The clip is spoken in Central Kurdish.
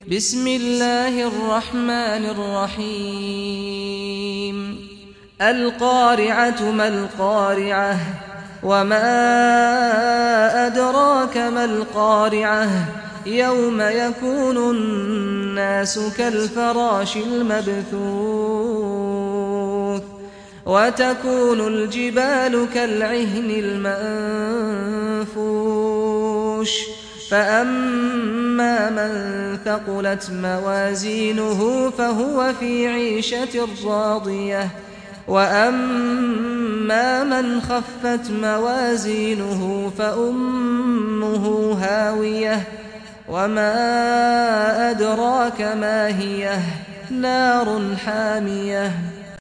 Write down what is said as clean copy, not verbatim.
بسم الله الرحمن الرحيم القارعة ما القارعة وما أدراك ما القارعة يوم يكون الناس كالفراش المبثوث وتكون الجبال كالعهن المنفوش فأما من ثقلت موازينه فهو في عيشة راضية وأما من خفت موازينه فأمه هاوية وما أدراك ما هي نار حامية